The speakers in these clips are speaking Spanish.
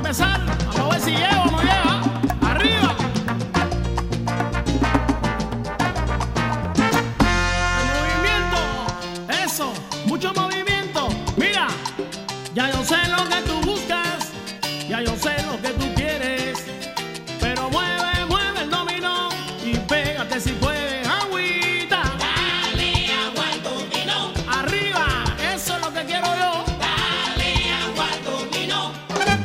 empezar. Vamos a ver si llego o no llega. Arriba. Movimiento. Eso. Mucho movimiento. Mira. Ya yo sé lo que tú buscas. Ya yo sé lo que tú quieres. Pero mueve, mueve el dominó. Y pégate si puedes. Agüita. Dale agua al dominó. Arriba. Eso es lo que quiero yo. Dale agua al dominó. Dale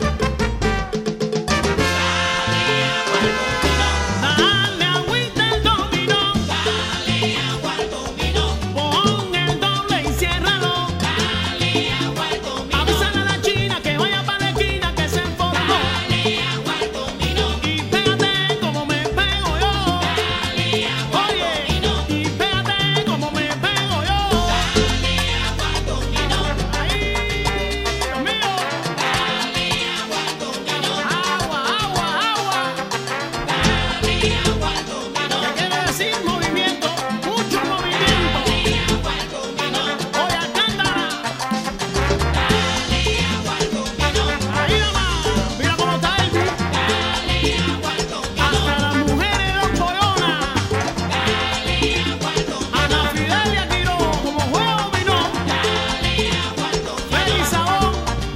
agua al dominó. Dale agüita al dominó. Dale agua al dominó. Pon el doble y ciérralo. Dale agua al dominó. Avísale a la china que vaya para la esquina que se enfocó. Dale agua al dominó. Y pégate como me pego yo. Dale agua al Oye, dominó. y pégate como me pego yo. Dale agua al dominó. Ahí, Dios mío. Dale agua al dominó. Agua, agua, agua. Dale agua al dominó. ¿Qué quiere decir movimiento? Mucho movimiento. Dale agua al dominó. Oye, Alcántara. Dale agua al dominó. Ahí nomás. Mira cómo está el beat. Dale agua al dominó. Hasta las mujeres los pollonas. Dale agua al dominó. Ana Fidelia tiró como juego dominó. Dale agua al dominó. Félix Sabón.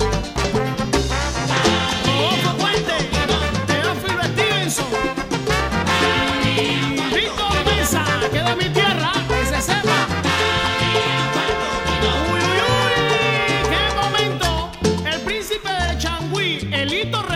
Rodolfo Puente. Teófilo Stevenson. Y Víctor Mesa, que de mi tierra, que se sepa. Uy, uy, uy, qué momento. El príncipe de Changüí, Elito